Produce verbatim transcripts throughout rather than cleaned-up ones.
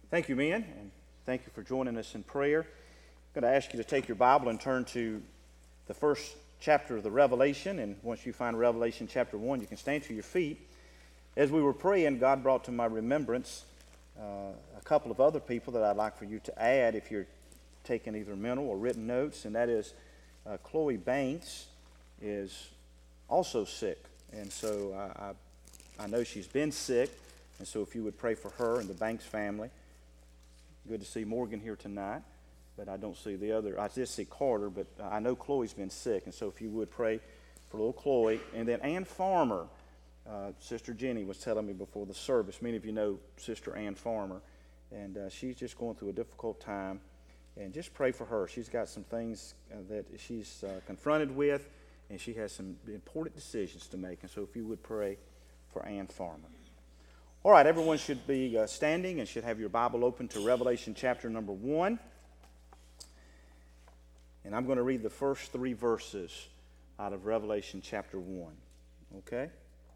Thank you, men, and thank you for joining us in prayer. I'm going to ask you to take your Bible and turn to the first chapter of the Revelation, and once you find Revelation chapter one, you can stand to your feet. As we were praying, God brought to my remembrance uh, a couple of other people that I'd like for you to add if you're taking either mental or written notes, and that is uh, Chloe Banks is also sick, and so I, I, I know she's been sick, and so if you would pray for her and the Banks family. Good to see Morgan here tonight, but I don't see the other. I just see Carter, but I know Chloe's been sick, and so if you would pray for little Chloe. And then Ann Farmer, uh, Sister Jenny was telling me before the service. Many of you know Sister Ann Farmer, and uh, she's just going through a difficult time, and just pray for her. She's got some things uh, that she's uh, confronted with, and she has some important decisions to make, and so if you would pray for Ann Farmer. All right, everyone should be uh, standing and should have your Bible open to Revelation chapter number one. And I'm going to read the first three verses out of Revelation chapter one. Okay?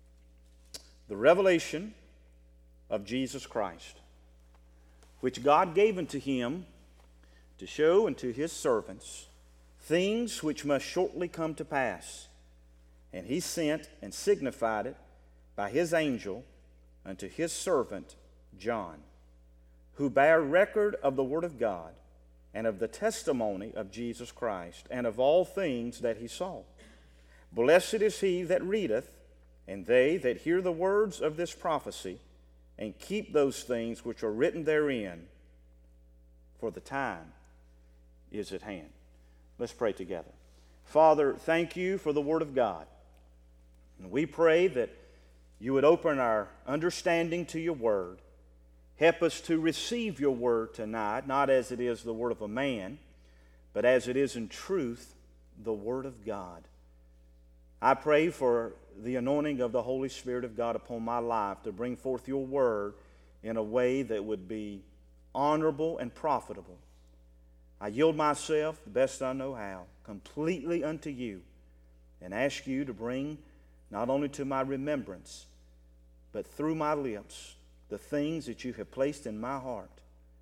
The revelation of Jesus Christ, which God gave unto him to show unto his servants things which must shortly come to pass. And he sent and signified it by his angel unto his servant John, who bare record of the word of God and of the testimony of Jesus Christ and of all things that he saw. Blessed is he that readeth, and they that hear the words of this prophecy, and keep those things which are written therein, for the time is at hand. Let's pray together. Father, thank you for the word of God. And we pray that you would open our understanding to your word. Help us to receive your word tonight, not as it is the word of a man, but as it is in truth the word of God. I pray for the anointing of the Holy Spirit of God upon my life to bring forth your word in a way that would be honorable and profitable. I yield myself, the best I know how, completely unto you, and ask you to bring not only to my remembrance, but through my lips, the things that you have placed in my heart.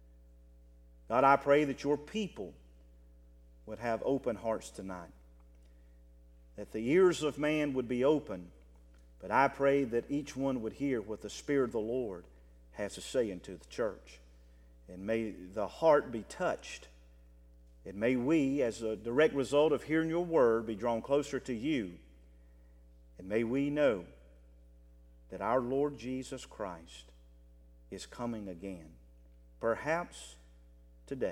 God, I pray that your people would have open hearts tonight, that the ears of man would be open, but I pray that each one would hear what the Spirit of the Lord has to say unto the church. And may the heart be touched, and may we, as a direct result of hearing your word, be drawn closer to you, and may we know that our Lord Jesus Christ is coming again, perhaps today.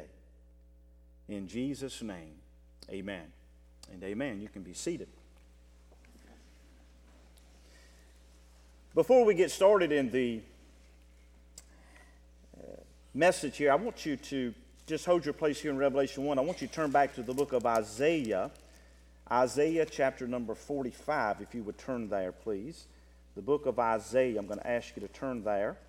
In Jesus' name, amen and amen. You can be seated. Before we get started in the uh, message here, I want you to just hold your place here in Revelation one. I want you to turn back to the book of Isaiah, Isaiah chapter number forty-five, if you would turn there, please. The book of Isaiah, I'm going to ask you to turn there.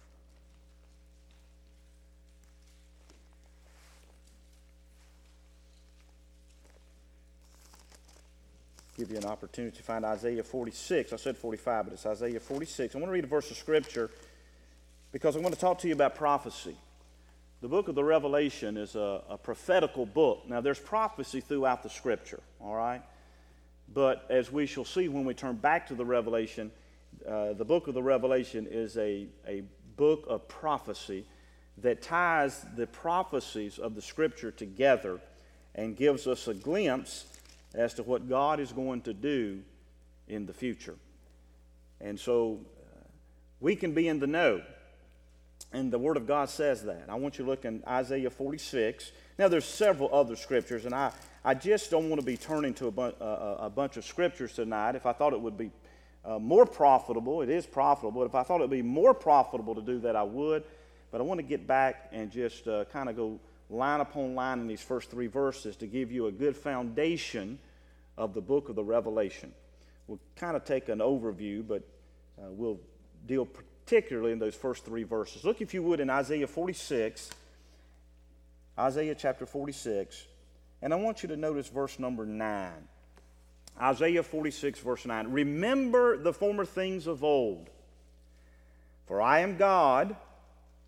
Give you an opportunity to find Isaiah forty-six. I said forty-five, but it's Isaiah forty-six. I want to read a verse of Scripture because I want to talk to you about prophecy. The book of the Revelation is a, a prophetical book. Now, there's prophecy throughout the Scripture, all right? But as we shall see when we turn back to the Revelation, Uh, the book of the Revelation is a, a book of prophecy that ties the prophecies of the Scripture together and gives us a glimpse as to what God is going to do in the future. And so uh, we can be in the know, and the Word of God says that. I want you to look in Isaiah forty-six. Now, there's several other Scriptures, and I, I just don't want to be turning to a, bu- a, a bunch of Scriptures tonight. If I thought it would be Uh, more profitable, it is profitable. If I thought it would be more profitable to do that, I would. But I want to get back and just uh, kind of go line upon line in these first three verses to give you a good foundation of the book of the Revelation. We'll kind of take an overview, but uh, we'll deal particularly in those first three verses. Look, if you would, in Isaiah forty-six, Isaiah chapter forty-six, and I want you to notice verse number nine. Isaiah forty-six, verse nine. Remember the former things of old, for I am God,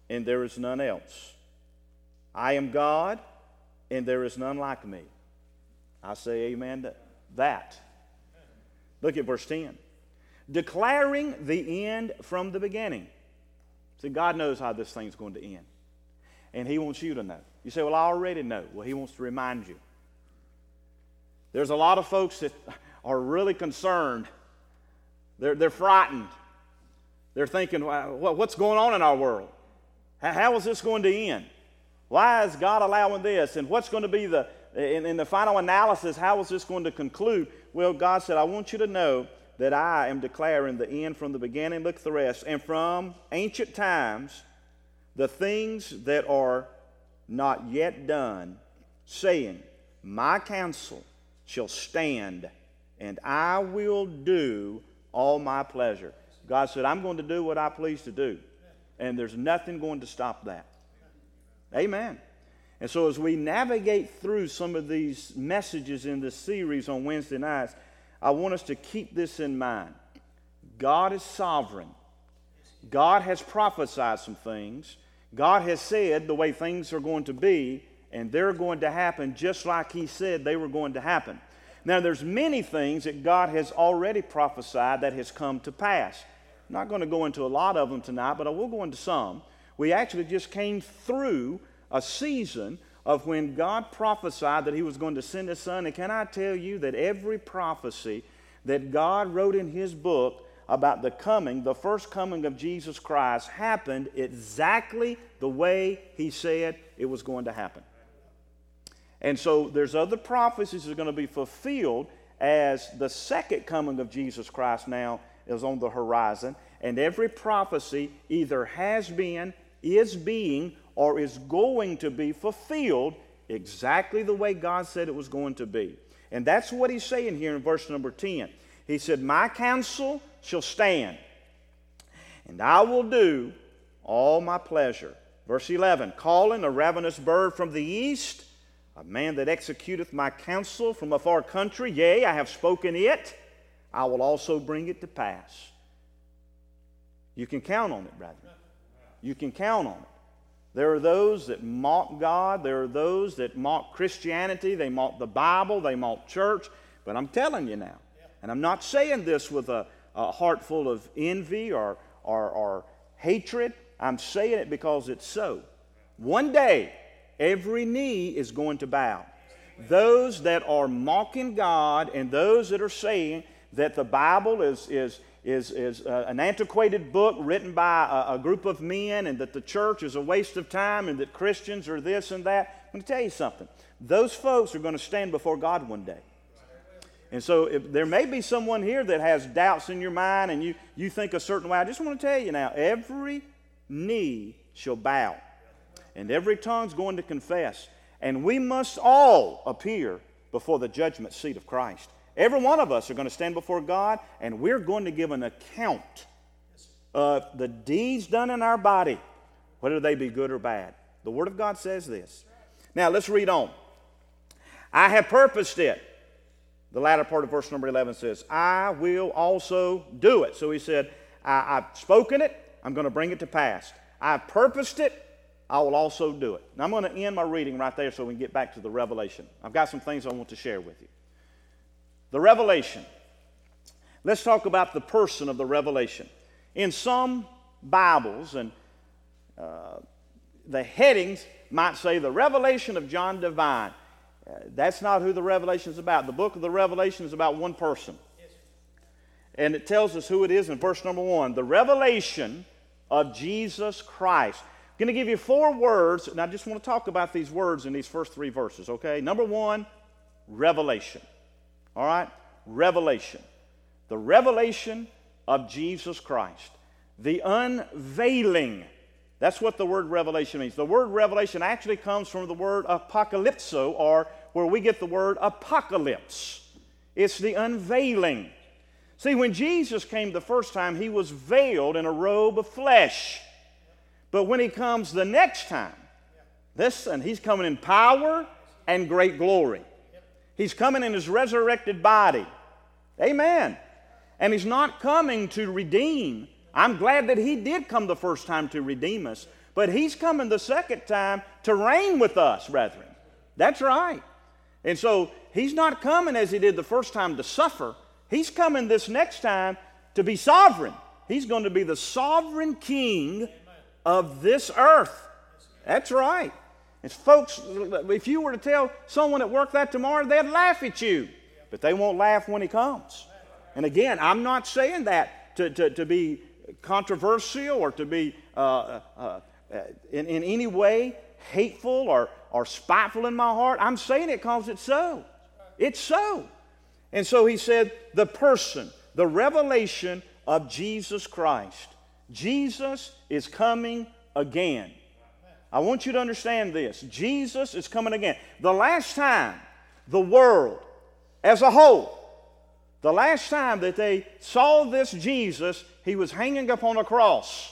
and there is none else. I am God, and there is none like me. I say amen to that. Look at verse ten. Declaring the end from the beginning. See, God knows how this thing's going to end. And He wants you to know. You say, well, I already know. Well, He wants to remind you. There's a lot of folks that are really concerned. They're, they're frightened. They're thinking, well, what's going on in our world? How, how is this going to end? Why is God allowing this? And what's going to be the, in, in the final analysis, how is this going to conclude? Well, God said, I want you to know that I am declaring the end from the beginning. Look at the rest. And from ancient times, the things that are not yet done, saying, my counsel shall stand, and I will do all my pleasure. God said, I'm going to do what I please to do, and there's nothing going to stop that. Amen. And so as we navigate through some of these messages in this series on Wednesday nights, I want us to keep this in mind. God is sovereign. God has prophesied some things. God has said the way things are going to be, and they're going to happen just like He said they were going to happen. Now, there's many things that God has already prophesied that has come to pass. I'm not going to go into a lot of them tonight, but I will go into some. We actually just came through a season of when God prophesied that He was going to send His Son. And can I tell you that every prophecy that God wrote in His book about the coming, the first coming of Jesus Christ, happened exactly the way He said it was going to happen. And so there's other prophecies that are going to be fulfilled as the second coming of Jesus Christ now is on the horizon. And every prophecy either has been, is being, or is going to be fulfilled exactly the way God said it was going to be. And that's what He's saying here in verse number ten. He said, my counsel shall stand, and I will do all my pleasure. Verse eleven, calling a ravenous bird from the east, a man that executeth my counsel from a far country, yea, I have spoken it, I will also bring it to pass. You can count on it, brethren. You can count on it. There are those that mock God. There are those that mock Christianity. They mock the Bible. They mock church. But I'm telling you now, and I'm not saying this with a, a heart full of envy or, or, or hatred. I'm saying it because it's so. One day, every knee is going to bow. Those that are mocking God and those that are saying that the Bible is, is, is, is uh, an antiquated book written by a, a group of men, and that the church is a waste of time, and that Christians are this and that. I'm going to tell you something. Those folks are going to stand before God one day. And so if there may be someone here that has doubts in your mind and you, you think a certain way. I just want to tell you now, every knee shall bow, and every tongue's going to confess. And we must all appear before the judgment seat of Christ. Every one of us are going to stand before God, and we're going to give an account of the deeds done in our body, whether they be good or bad. The Word of God says this. Now, let's read on. I have purposed it. The latter part of verse number eleven says, I will also do it. So he said, I, I've spoken it, I'm going to bring it to pass. I've purposed it, I will also do it. Now, I'm going to end my reading right there so we can get back to the revelation. I've got some things I want to share with you. The revelation. Let's talk about the person of the revelation. In some Bibles, and uh, the headings might say the revelation of John Divine. Uh, that's not who the revelation is about. The book of the Revelation is about one person. And it tells us who it is in verse number one. The revelation of Jesus Christ. I'm going to give you four words, and I just want to talk about these words in these first three verses, okay? Number one, revelation. All right? Revelation. The revelation of Jesus Christ. The unveiling. That's what the word revelation means. The word revelation actually comes from the word apocalypso, or where we get the word apocalypse. It's the unveiling. See, when Jesus came the first time, He was veiled in a robe of flesh. But when He comes the next time, listen, He's coming in power and great glory. He's coming in His resurrected body. Amen. And He's not coming to redeem. I'm glad that He did come the first time to redeem us. But he's coming the second time to reign with us, brethren. That's right. And so he's not coming as he did the first time to suffer. He's coming this next time to be sovereign. He's going to be the sovereign king of this earth. That's right. And folks, if you were to tell someone at work that tomorrow, they'd laugh at you. But they won't laugh when he comes. And again, I'm not saying that to, to, to be controversial or to be uh, uh, in, in any way hateful or, or spiteful in my heart. I'm saying it because it's so. It's so. And so he said, the person, the revelation of Jesus Christ. Jesus is coming again. I want you to understand this. Jesus is coming again. The last time the world as a whole, the last time that they saw this Jesus, he was hanging upon a cross,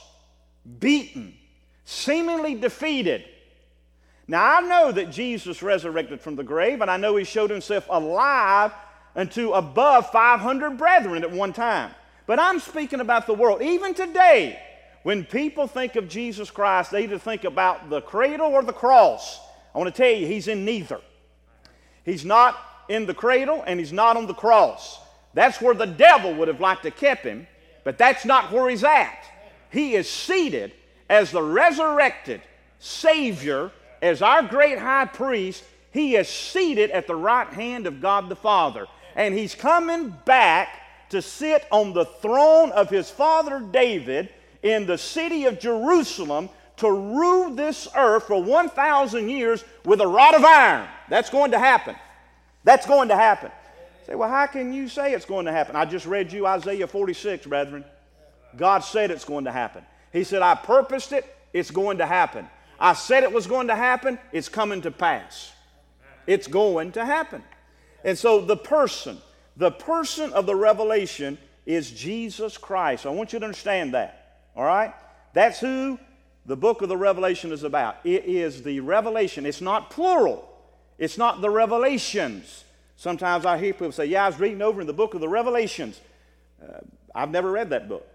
beaten, seemingly defeated. Now I know that Jesus resurrected from the grave, and I know he showed himself alive unto above five hundred brethren at one time. But I'm speaking about the world. Even today, when people think of Jesus Christ, they either think about the cradle or the cross. I want to tell you, he's in neither. He's not in the cradle and he's not on the cross. That's where the devil would have liked to keep him, but that's not where he's at. He is seated as the resurrected Savior, as our great high priest. He is seated at the right hand of God the Father. And he's coming back to sit on the throne of his father David in the city of Jerusalem to rule this earth for one thousand years with a rod of iron. That's going to happen. That's going to happen. You say, well, how can you say it's going to happen? I just read you Isaiah forty-six, brethren. God said it's going to happen. He said, I purposed it, it's going to happen. I said it was going to happen, it's coming to pass. It's going to happen. And so the person, the person of the revelation is Jesus Christ. I want you to understand that. All right? That's who the book of the Revelation is about. It is the revelation. It's not plural. It's not the revelations. Sometimes I hear people say, yeah, I was reading over in the book of the Revelations. Uh, I've never read that book.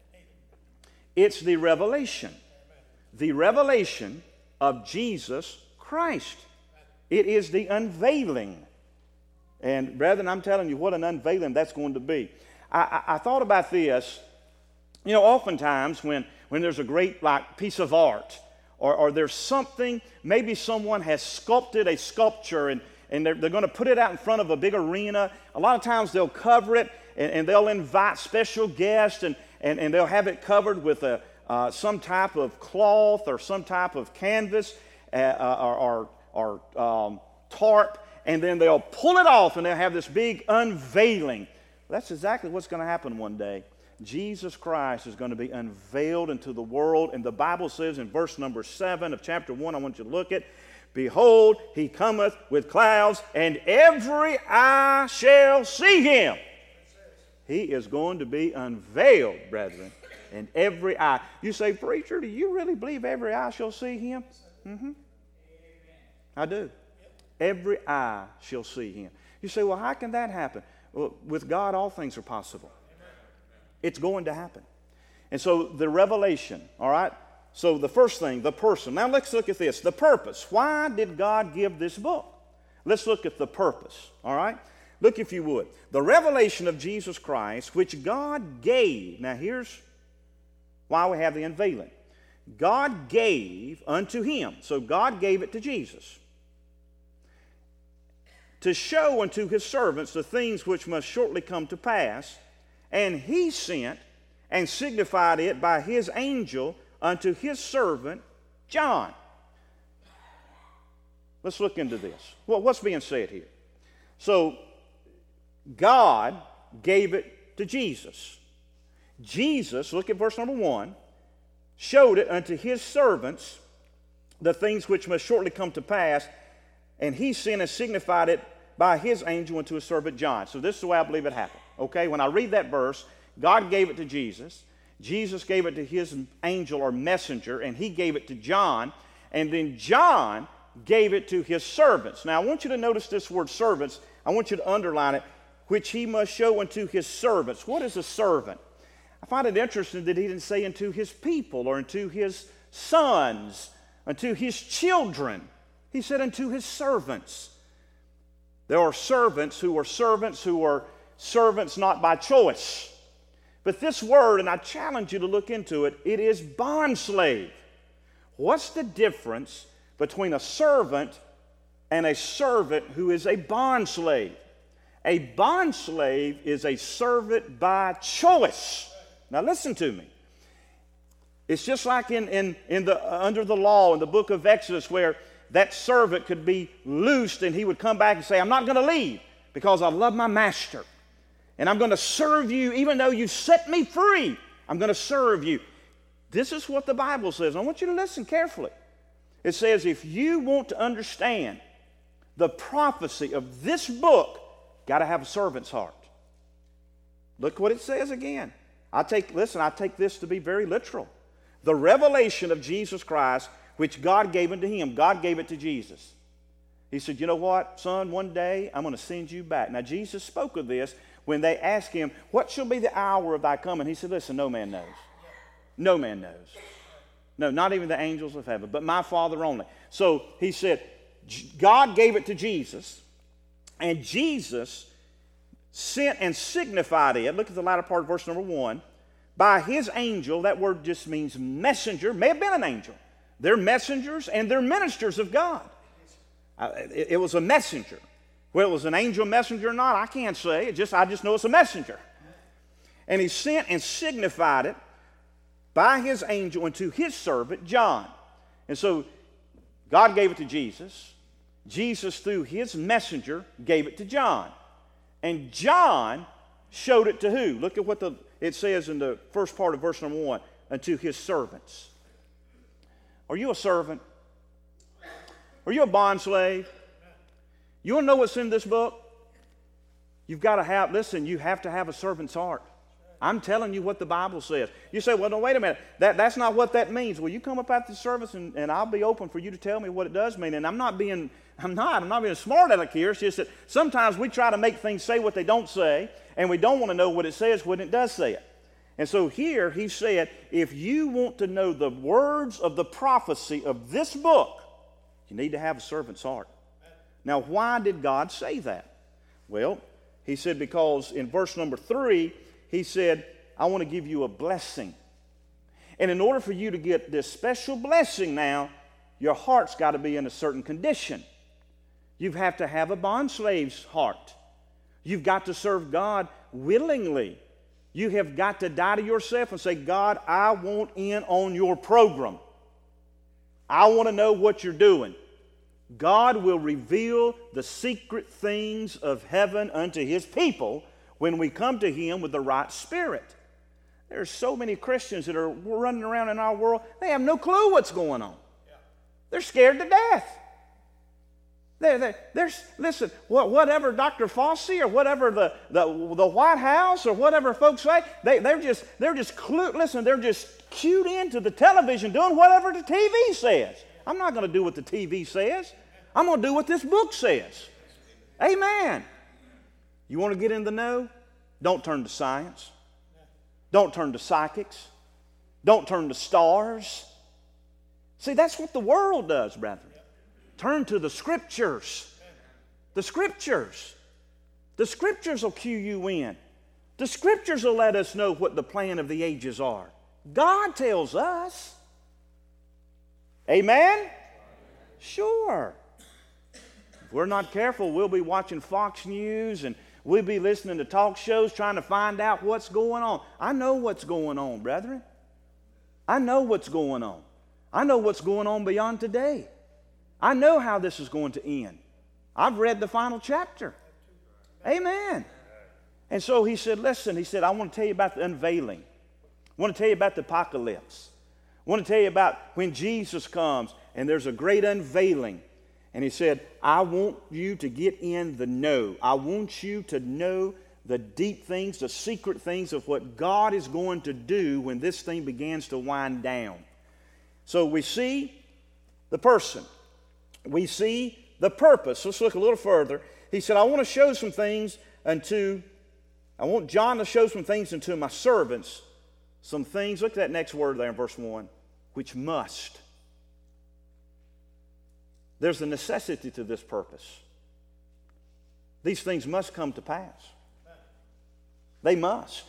It's the revelation. The revelation of Jesus Christ. It is the unveiling. And brethren, I'm telling you what an unveiling that's going to be. I, I, I thought about this. You know, oftentimes when, when there's a great like piece of art or, or there's something, maybe someone has sculpted a sculpture and, and they're, they're going to put it out in front of a big arena. A lot of times they'll cover it and, and they'll invite special guests and, and, and they'll have it covered with a, uh, some type of cloth or some type of canvas uh, or, or, or um, tarp. And then they'll pull it off and they'll have this big unveiling. That's exactly what's going to happen one day. Jesus Christ is going to be unveiled into the world. And the Bible says in verse number seven of chapter one, I want you to look at, behold, he cometh with clouds, and every eye shall see him. He is going to be unveiled, brethren, and every eye. You say, preacher, do you really believe every eye shall see him? Mm-hmm. I do. Every eye shall see him. You say, well, how can that happen? Well, with God, all things are possible. It's going to happen. And so the revelation, all right? So the first thing, the person. Now let's look at this, the purpose. Why did God give this book? Let's look at the purpose, all right? Look if you would. The revelation of Jesus Christ, which God gave. Now here's why we have the unveiling. God gave unto him. So God gave it to Jesus. To show unto his servants the things which must shortly come to pass. And he sent and signified it by his angel unto his servant John. Let's look into this. Well, what's being said here? So, God gave it to Jesus. Jesus, look at verse number one, showed it unto his servants the things which must shortly come to pass, and he sent and signified it by his angel unto his servant John. So this is the way I believe it happened. Okay, when I read that verse, God gave it to Jesus. Jesus gave it to his angel or messenger, and he gave it to John. And then John gave it to his servants. Now, I want you to notice this word servants. I want you to underline it, which he must show unto his servants. What is a servant? I find it interesting that he didn't say unto his people or unto his sons, unto his children. He said, unto his servants. There are servants who are servants who are servants not by choice. But this word, and I challenge you to look into it, it is bondslave. What's the difference between a servant and a servant who is a bondslave? A bondslave is a servant by choice. Now listen to me. It's just like in, in, in the, uh, under the law in the book of Exodus, where that servant could be loosed and he would come back and say, I'm not going to leave because I love my master. And I'm going to serve you even though you set me free. I'm going to serve you. This is what the Bible says. I want you to listen carefully. It says if you want to understand the prophecy of this book, got to have a servant's heart. Look what it says again. I take, listen, I take this to be very literal. The revelation of Jesus Christ, which God gave unto him, God gave it to Jesus. He said, you know what, son, one day I'm going to send you back. Now, Jesus spoke of this when they asked him, what shall be the hour of thy coming? He said, listen, no man knows. No man knows. No, not even the angels of heaven, but my Father only. So he said, God gave it to Jesus, and Jesus sent and signified it. Look at the latter part of verse number one. By his angel, that word just means messenger, may have been an angel. They're messengers and they're ministers of God. Uh, it, it was a messenger. Whether it was an angel messenger or not, I can't say. It just, I just know it's a messenger. And he sent and signified it by his angel unto his servant John. And so God gave it to Jesus. Jesus, through his messenger, gave it to John. And John showed it to who? Look at what the, it says in the first part of verse number one. Unto his servants. Are you a servant? Are you a bondslave? You want to know what's in this book? You've got to have, listen, you have to have a servant's heart. I'm telling you what the Bible says. You say, well, no, wait a minute. That, that's not what that means. Well, you come up after the service and, and I'll be open for you to tell me what it does mean. And I'm not being, I'm not, I'm not being smart aleck here. It's just that sometimes we try to make things say what they don't say, and we don't want to know what it says when it does say it. And so here he said, if you want to know the words of the prophecy of this book, you need to have a servant's heart. Now, why did God say that? Well, he said because in verse number three, he said, I want to give you a blessing. And in order for you to get this special blessing now, your heart's got to be in a certain condition. You have to have a bondslave's heart. You've got to serve God willingly. You have got to die to yourself and say, God, I want in on your program. I want to know what you're doing. God will reveal the secret things of heaven unto his people when we come to him with the right spirit. There's so many Christians that are running around in our world, they have no clue what's going on. They're scared to death. They're, they're, they're, listen, whatever Doctor Fauci or whatever the, the, the White House or whatever folks say, they, they're just, they're just clued, listen, they're just cued into the television doing whatever the T V says. I'm not going to do what the T V says. I'm going to do what this book says. Amen. You want to get in the know? Don't turn to science. Don't turn to psychics. Don't turn to stars. See, that's what the world does, brethren. Turn to the Scriptures. The Scriptures. The Scriptures will cue you in. The Scriptures will let us know what the plan of the ages are. God tells us. Amen? Sure. If we're not careful, we'll be watching Fox News and we'll be listening to talk shows trying to find out what's going on. I know what's going on, brethren. I know what's going on. I know what's going on beyond today. I know how this is going to end. I've read the final chapter. Amen. And so he said, listen, he said, I want to tell you about the unveiling. I want to tell you about the apocalypse. I want to tell you about when Jesus comes and there's a great unveiling. And he said, I want you to get in the know. I want you to know the deep things, the secret things of what God is going to do when this thing begins to wind down. So we see the person. We see the purpose. Let's look a little further. He said, I want to show some things unto, I want John to show some things unto my servants. Some things, look at that next word there in verse one, which must. There's a necessity to this purpose. These things must come to pass. They must.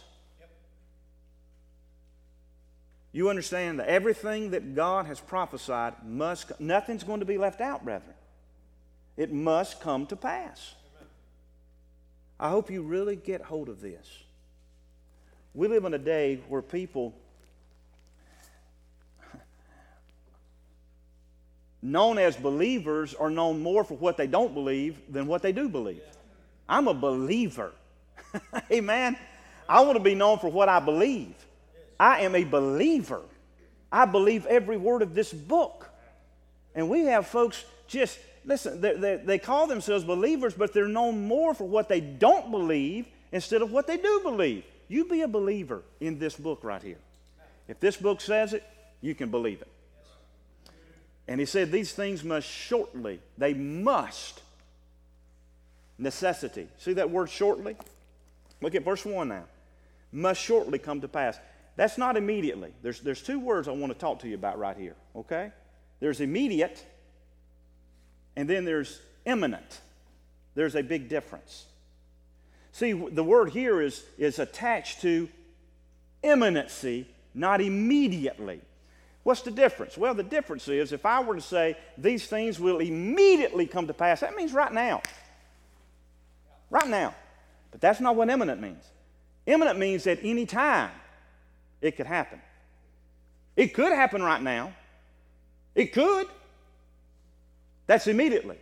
You understand that everything that God has prophesied must, nothing's going to be left out, brethren. It must come to pass. I hope you really get hold of this. We live in a day where people known as believers are known more for what they don't believe than what they do believe. I'm a believer. Amen. I want to be known for what I believe. I am a believer. I believe every word of this book. And we have folks just, listen, they, they, they call themselves believers, but they're known more for what they don't believe instead of what they do believe. You be a believer in this book right here. If this book says it, you can believe it. And he said these things must shortly, they must, necessity. See that word shortly? Look at verse one now. Must shortly come to pass. That's not immediately. There's, there's two words I want to talk to you about right here, okay? There's immediate, and then there's imminent. There's a big difference. See, the word here is, is attached to imminency, not immediately. What's the difference? Well, the difference is if I were to say these things will immediately come to pass, that means right now. Right now. But that's not what imminent means. Imminent means at any time it could happen. It could happen right now. It could. That's immediately.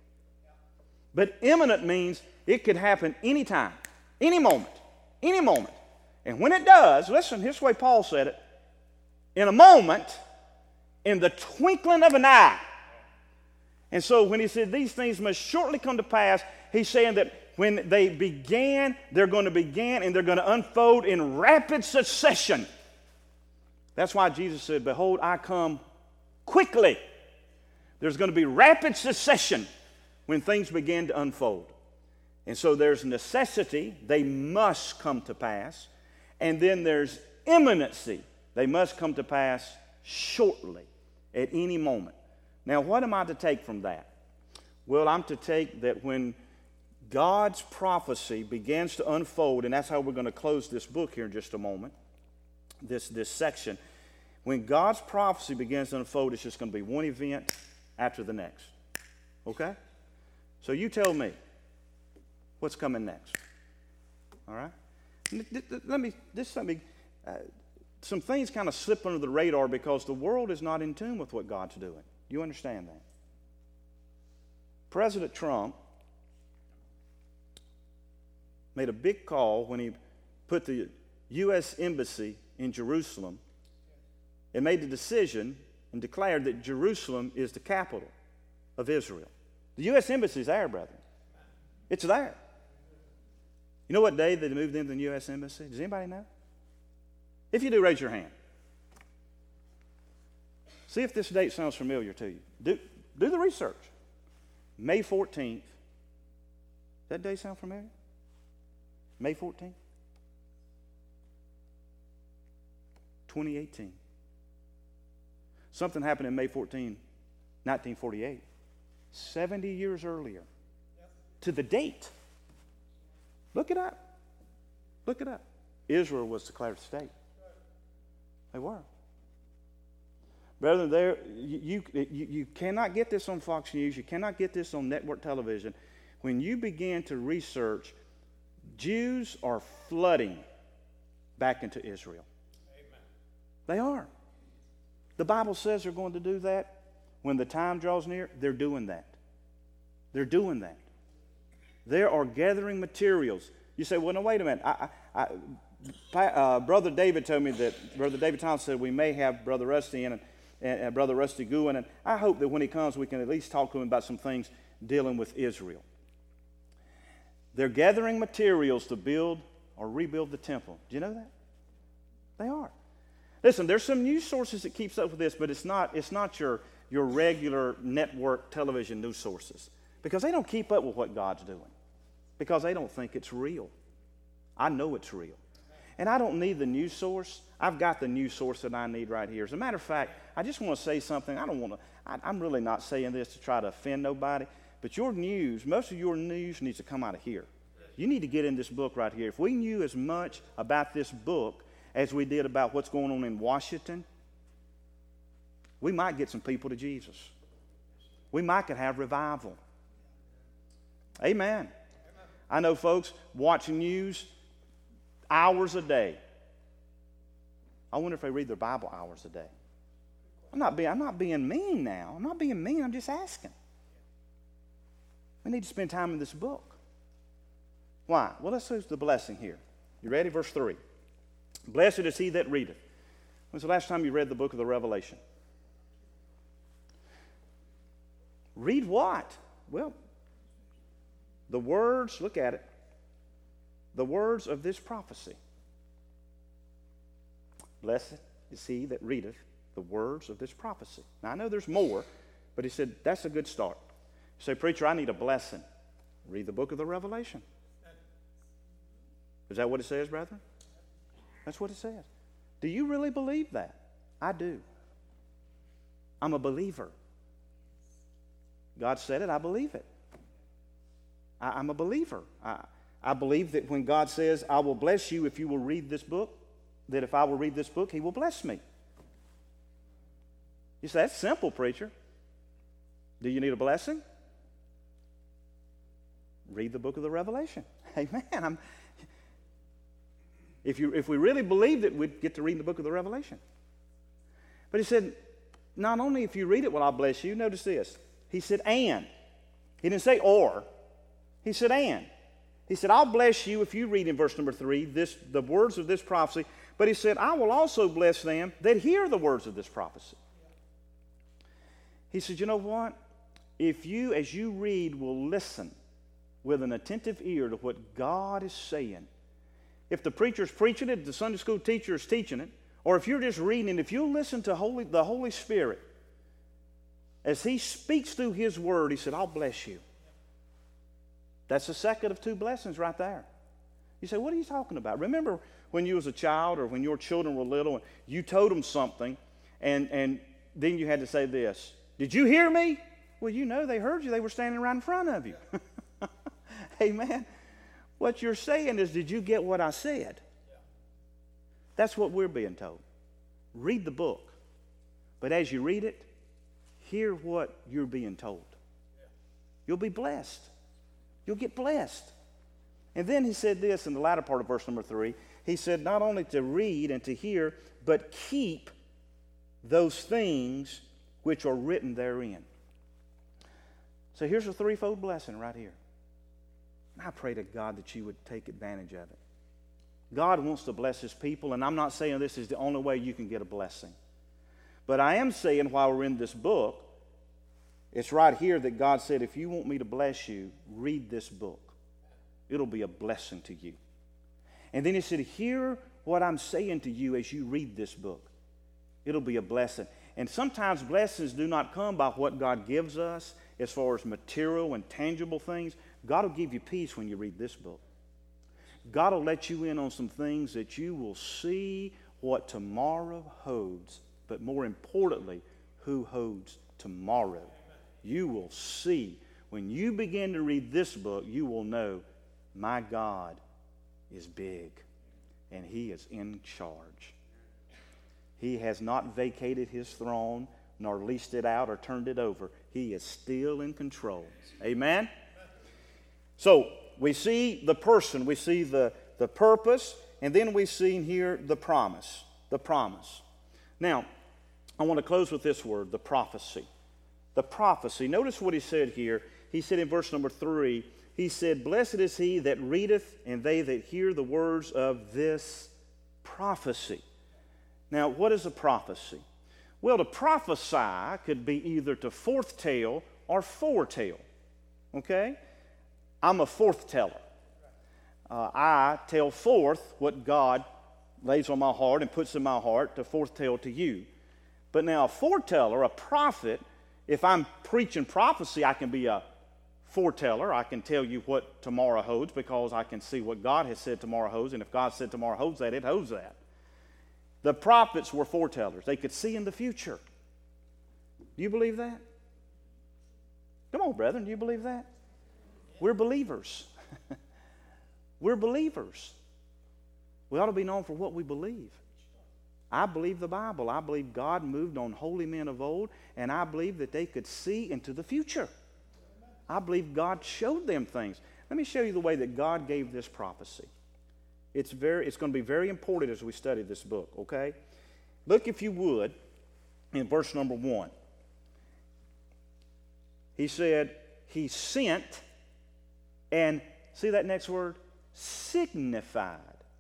But imminent means it could happen anytime, any moment, any moment. And when it does, listen, here's the way Paul said it. In a moment, in the twinkling of an eye. And so when he said these things must shortly come to pass, he's saying that when they began, they're going to begin and they're going to unfold in rapid succession. That's why Jesus said, behold, I come quickly. There's going to be rapid succession when things begin to unfold. And so there's necessity. They must come to pass. And then there's imminency. They must come to pass shortly, at any moment. Now, what am I to take from that? Well, I'm to take that when God's prophecy begins to unfold, and that's how we're going to close this book here in just a moment, this, this section. When God's prophecy begins to unfold, it's just going to be one event after the next. Okay? So you tell me, what's coming next? All right? Let me, this let me, uh, some things kind of slip under the radar because the world is not in tune with what God's doing. You understand that? President Trump made a big call when he put the U S Embassy in Jerusalem and made the decision and declared that Jerusalem is the capital of Israel. The U S Embassy is there, brethren. It's there. You know what day they moved into the U S Embassy? Does anybody know? If you do, raise your hand. See if this date sounds familiar to you. Do, do the research. May fourteenth. Does that day sound familiar? May fourteenth? twenty eighteen. Something happened in May fourteenth, nineteen forty-eight. seventy years earlier. Yep. To the date. Look it up. Look it up. Israel was declared a state. They were. Brethren, there, you, you, you cannot get this on Fox News. You cannot get this on network television. When you begin to research, Jews are flooding back into Israel. Amen. They are. The Bible says they're going to do that. When the time draws near, they're doing that. They're doing that. They are gathering materials. You say, well, no, wait a minute. I, I, I, uh, Brother David told me that, Brother David Thompson said we may have Brother Rusty in and, and, and Brother Rusty Gouen, and I hope that when he comes we can at least talk to him about some things dealing with Israel. They're gathering materials to build or rebuild the temple. Do you know that? They are. Listen, there's some news sources that keeps up with this, but it's not, it's not your, your regular network television news sources because they don't keep up with what God's doing because they don't think it's real. I know it's real. And I don't need the news source. I've got the news source that I need right here. As a matter of fact, I just want to say something. I don't want to, I, I'm really not saying this to try to offend nobody, but your news, most of your news needs to come out of here. You need to get in this book right here. If we knew as much about this book as we did about what's going on in Washington, we might get some people to Jesus. We might could have revival. Amen. I know folks watching news hours a day. I wonder if they read their Bible hours a day. I'm not being, I'm not being mean now. I'm not being mean. I'm just asking. We need to spend time in this book. Why? Well, let's see the blessing here. You ready? Verse three. Blessed is he that readeth. When's the last time you read the book of the Revelation? Read what? Well, the words, look at it. The words of this prophecy. Blessed is he that readeth the words of this prophecy. Now, I know there's more, but he said, that's a good start. You say, preacher, I need a blessing. Read the book of the Revelation. Is that what it says, brethren? That's what it says. Do you really believe that? I do. I'm a believer. God said it, I believe it. I, I'm a believer. I, I believe that when God says, I will bless you if you will read this book, that if I will read this book, he will bless me. You say, that's simple, preacher. Do you need a blessing? Read the book of the Revelation. Amen. I'm, if, you, if we really believed it, we'd get to read the book of the Revelation. But he said, not only if you read it will I bless you, notice this. He said, and. He didn't say or. He said, and. He said, I'll bless you if you read in verse number three, this, the words of this prophecy. But he said, I will also bless them that hear the words of this prophecy. He said, you know what? If you, as you read, will listen with an attentive ear to what God is saying, if the preacher's preaching it, the Sunday school teacher is teaching it, or if you're just reading it, if you'll listen to Holy, the Holy Spirit, as he speaks through his word, he said, I'll bless you. That's the second of two blessings right there. You say, what are you talking about? Remember when you was a child or when your children were little and you told them something and, and then you had to say this, did you hear me? Well, you know they heard you. They were standing right in front of you. Amen. What you're saying is, did you get what I said? That's what we're being told. Read the book. But as you read it, hear what you're being told. You'll be blessed. You'll get blessed. And then he said this in the latter part of verse number three. He said not only to read and to hear, but keep those things which are written therein. So here's a threefold blessing right here. And I pray to God that you would take advantage of it. God wants to bless his people, and I'm not saying this is the only way you can get a blessing. But I am saying while we're in this book, it's right here that God said, if you want me to bless you, read this book. It'll be a blessing to you. And then he said, hear what I'm saying to you as you read this book. It'll be a blessing. And sometimes blessings do not come by what God gives us as far as material and tangible things. God will give you peace when you read this book. God will let you in on some things that you will see what tomorrow holds, but more importantly, who holds tomorrow. You will see. When you begin to read this book, you will know my God is big and he is in charge. He has not vacated his throne nor leased it out or turned it over. He is still in control. Amen? So we see the person, we see the, the purpose, and then we see here the promise. The promise. Now, I want to close with this word, the prophecy. The prophecy. Notice what he said here. He said in verse number three, he said, blessed is he that readeth and they that hear the words of this prophecy. Now, what is a prophecy? Well, to prophesy could be either to forthtell or foretell. Okay? I'm a forthteller. Uh, I tell forth what God lays on my heart and puts in my heart to forthtell to you. But now a foreteller, a prophet, if I'm preaching prophecy, I can be a foreteller. I can tell you what tomorrow holds because I can see what God has said tomorrow holds, and if God said tomorrow holds that, it holds that. The prophets were foretellers. They could see in the future. Do you believe that? Come on, brethren, do you believe that? We're believers. We're believers. We ought to be known for what we believe. I believe the Bible. I believe God moved on holy men of old, and I believe that they could see into the future. I believe God showed them things. Let me show you the way that God gave this prophecy. It's very, it's going to be very important as we study this book, okay? Look, if you would, in verse number one. He said, He sent and, see that next word? Signified.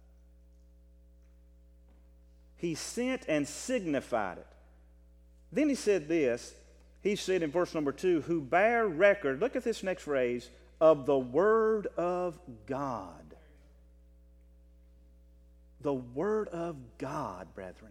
He sent and signified it. Then he said this. He said in verse number two, who bear record, look at this next phrase, of the Word of God. The Word of God, brethren.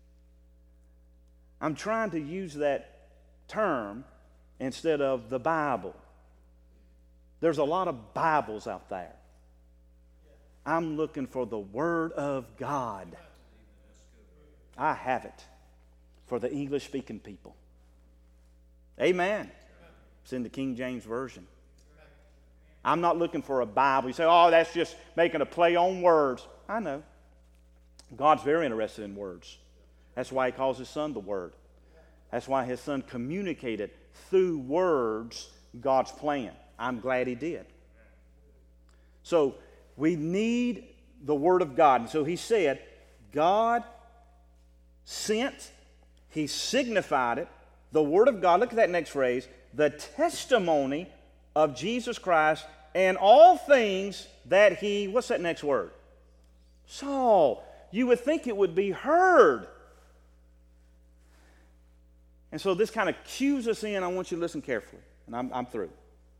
I'm trying to use that term instead of the Bible. There's a lot of Bibles out there. I'm looking for the Word of God. I have it for the English-speaking people. Amen. It's in the King James Version. I'm not looking for a Bible. You say, oh, that's just making a play on words. I know. God's very interested in words. That's why He calls His Son the Word. That's why His Son communicated through words God's plan. I'm glad He did. So we need the Word of God. And so He said, God sent, He signified it, the Word of God, look at that next phrase, the testimony of Jesus Christ and all things that He, what's that next word? Saw. You would think it would be heard. And so this kind of cues us in. I want you to listen carefully, and I'm, I'm through.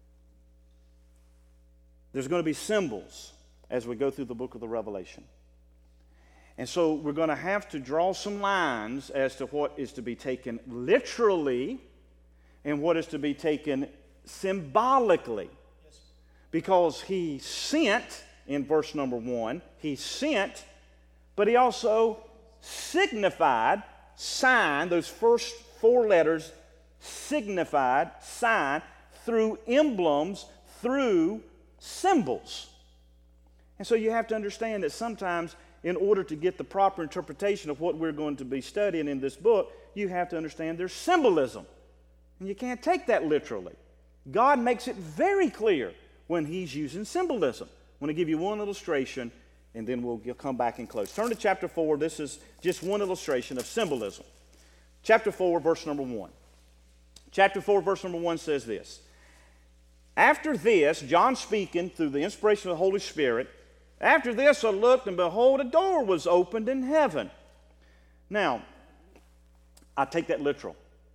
There's going to be symbols as we go through the book of the Revelation. And so we're going to have to draw some lines as to what is to be taken literally and what is to be taken symbolically. Because He sent, in verse number one, He sent, but He also signified, signed, those first four letters, signified, signed, through emblems, through symbols. And so you have to understand that sometimes in order to get the proper interpretation of what we're going to be studying in this book, you have to understand there's symbolism. And you can't take that literally. God makes it very clear when He's using symbolism. I'm going to give you one illustration, and then we'll come back and close. Turn to chapter four. This is just one illustration of symbolism. Chapter four, verse number one. Chapter four, verse number one says this. After this, John speaking through the inspiration of the Holy Spirit, after this I looked, and behold, a door was opened in heaven. Now, I take that literal.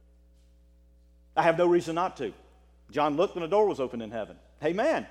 I have no reason not to. John looked, and a door was opened in heaven. Amen.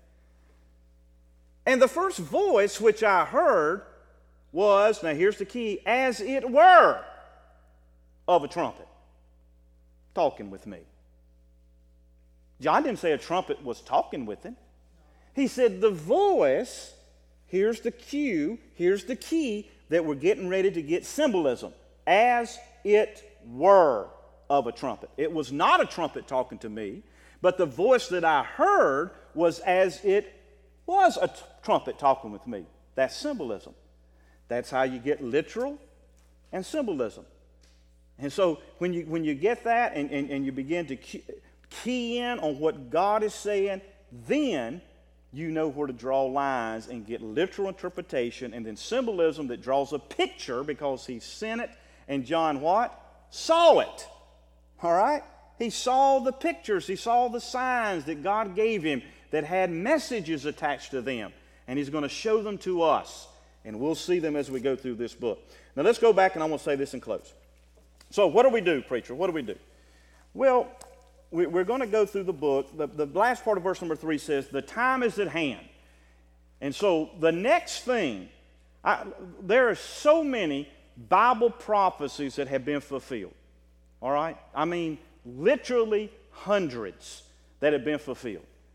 And the first voice which I heard was, now here's the key, as it were of a trumpet, talking with me. John didn't say a trumpet was talking with him. He said the voice, here's the cue, here's the key that we're getting ready to get symbolism. As it were of a trumpet. It was not a trumpet talking to me, but the voice that I heard was as it was a t- trumpet talking with me. That's symbolism. That's how you get literal and symbolism. And so when you when you get that and, and, and you begin to key, key in on what God is saying, then you know where to draw lines and get literal interpretation, and then symbolism that draws a picture because He sent it, and John what? Saw it. All right? He saw the pictures. He saw the signs that God gave him that had messages attached to them, and He's going to show them to us, and we'll see them as we go through this book. Now let's go back, and I'm going to say this and close. So what do we do, preacher? What do we do? Well, we're going to go through the book. The, the last part of verse number three says, the time is at hand. And so the next thing, I, there are so many Bible prophecies that have been fulfilled. All right? I mean, literally hundreds that have been fulfilled.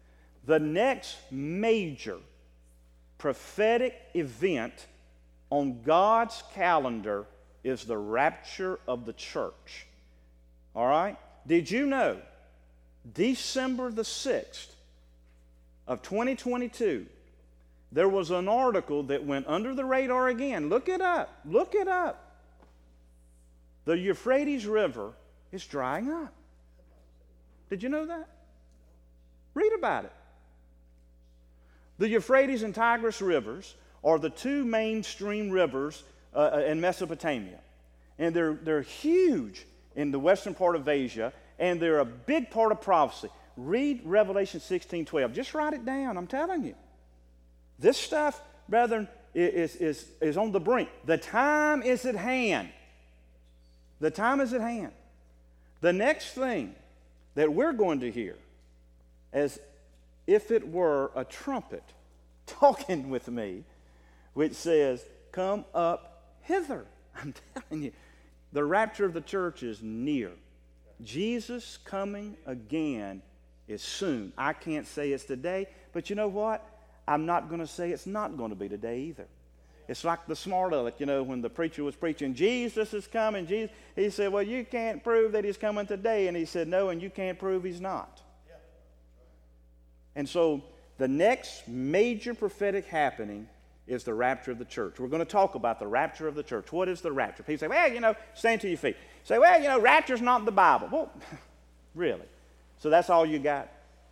The next major prophetic event on God's calendar is the rapture of the church. All right? Did you know December the sixth of twenty twenty-two, there was an article that went under the radar again. Look it up. Look it up. The Euphrates River is drying up. Did you know that? Read about it. The Euphrates and Tigris rivers are the two mainstream rivers uh, in Mesopotamia. And they're, they're huge in the western part of Asia, and they're a big part of prophecy. Read Revelation sixteen twelve. Just write it down, I'm telling you. This stuff, brethren, is, is, is on the brink. The time is at hand. The time is at hand. The next thing that we're going to hear, as if it were a trumpet talking with me, which says, "Come up hither." I'm telling you, the rapture of the church is near. Jesus coming again is soon. I can't say it's today, but you know what? I'm not going to say it's not going to be today either. It's like the smart aleck, you know, when the preacher was preaching, Jesus is coming. Jesus, he said, well, you can't prove that he's coming today. And he said, no, and you can't prove he's not. Yeah. And so the next major prophetic happening is the rapture of the church. We're going to talk about the rapture of the church. What is the rapture? People say, well, you know, stand to your feet. Say, well, you know, rapture's not in the Bible. Well, really? So that's all you got?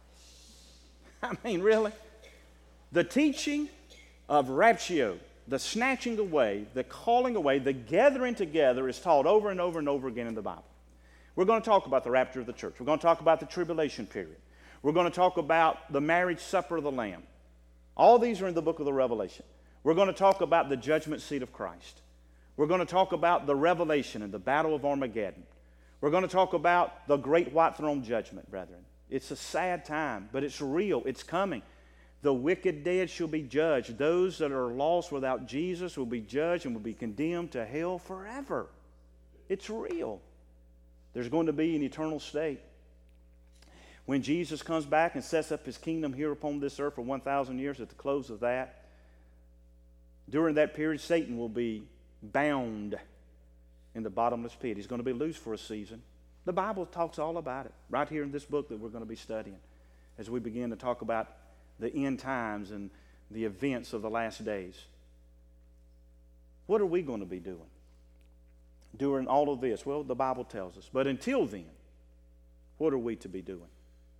I mean, really? The teaching of raptio, the snatching away, the calling away, the gathering together is taught over and over and over again in the Bible. We're going to talk about the rapture of the church. We're going to talk about the tribulation period. We're going to talk about the marriage supper of the Lamb. All these are in the book of the Revelation. We're going to talk about the judgment seat of Christ. We're going to talk about the revelation and the battle of Armageddon. We're going to talk about the great white throne judgment, brethren. It's a sad time, but it's real. It's coming. The wicked dead shall be judged. Those that are lost without Jesus will be judged and will be condemned to hell forever. It's real. There's going to be an eternal state. When Jesus comes back and sets up his kingdom here upon this earth for one thousand years, at the close of that, during that period, Satan will be bound in the bottomless pit. He's going to be loose for a season. The Bible talks all about it right here in this book that we're going to be studying as we begin to talk about the end times and the events of the last days. What are we going to be doing during all of this? Well, the Bible tells us. But until then, what are we to be doing?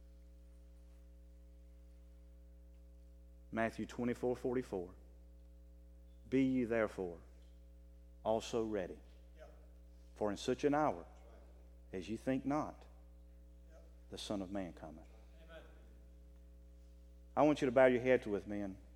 Matthew twenty-four forty-four. Be ye therefore also ready. For in such an hour as ye think not, the Son of Man cometh. I want you to bow your head with me and